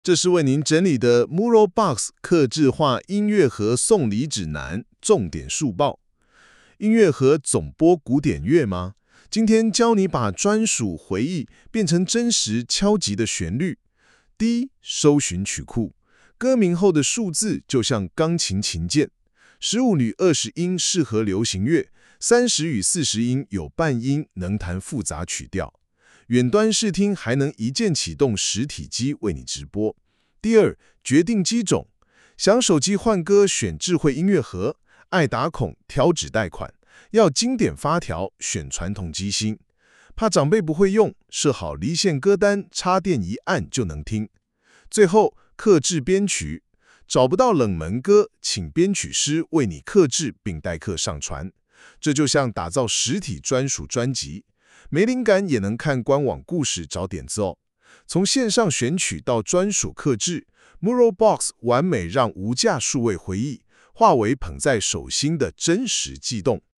这是为您整理的 Muralbox 客制化音乐盒送礼指南，重点速报。音乐盒总播古典乐吗？今天教你把专属回忆变成真实敲击的旋律。第一，搜寻曲库，歌名后的数字就像钢琴琴键，15与20音适合流行乐，30与40音有半音能弹复杂曲调。远端视听还能一键启动实体机为你直播。第二，决定机种，想手机换歌选智慧音乐盒，爱打孔挑纸袋款，要经典发条选传统机芯。怕长辈不会用，设好离线歌单，插电一按就能听。最后，客制编曲，找不到冷门歌，请编曲师为你客制并代客上传。这就像打造实体专属专辑。没灵感也能看官网故事找点子哦。从线上选曲到专属客制 ，Muralbox 完美让无价数位回忆化为捧在手心的真实悸动。